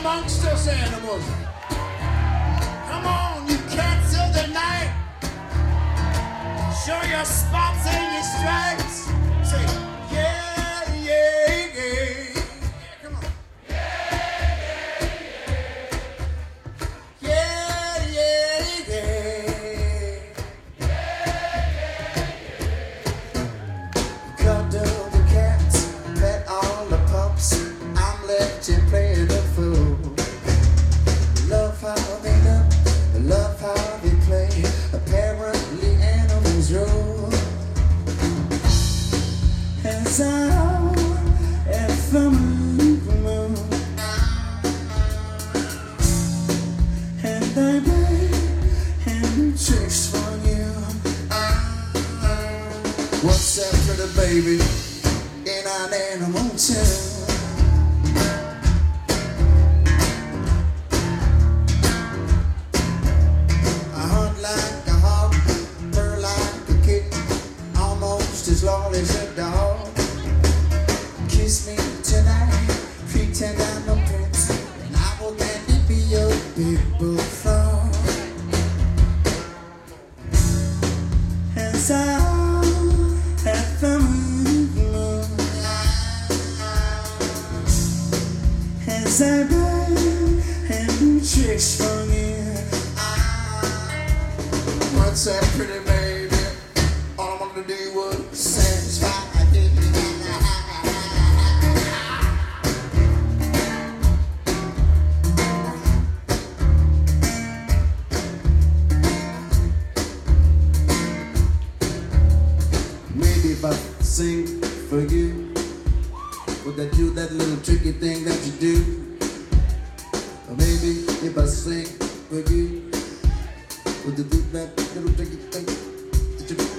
amongst us animals. Come on, you cats of the night. Show your spots and your stripes. Say, yeah, yeah, yeah. Come on. Yeah, yeah, yeah. Cuddle the cats, pet all the pups. I'm left you playing the fool. Love how they look, love how they play. Apparently animals rule. As I at the moon, and I play and tricks for you. What's that pretty baby in an animal tune? As long as a dog. Kiss me tonight, pretend I'm a prince, and I will gladly be your big bullfrog. As I at the moon, as I play and do tricks for you. What's that pretty baby? All I want to do was satisfy. Maybe if I sing for you, would that do that little tricky thing that you do? Or maybe if I sing for you, would it do that little tricky thing that you do?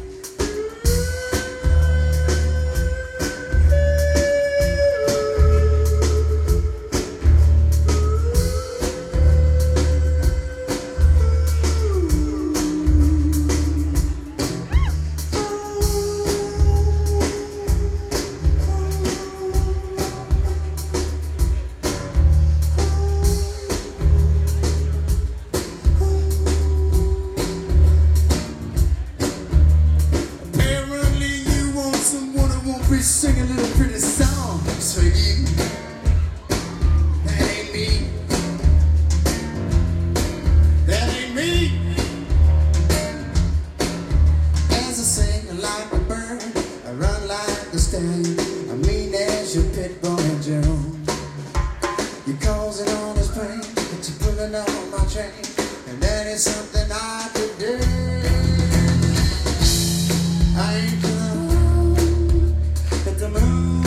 We sing a little pretty song for you. That ain't me. That ain't me. As I sing like a bird, I run like a stallion. I mean as your pit boy Joe. You're causing all this pain, but you're pulling on my train, and that is something I could do. I ain't the moon.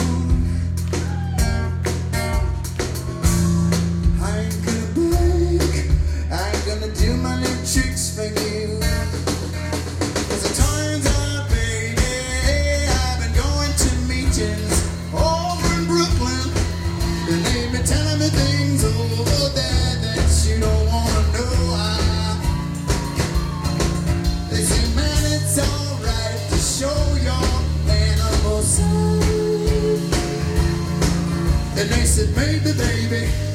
I ain't gonna break, I ain't gonna do my little tricks for you. Cause the times out, baby, I've been going to meetings over in Brooklyn, and they've been telling me things over there that you don't wanna know. They say, man, it's alright to show your animal side. And they said, maybe, baby,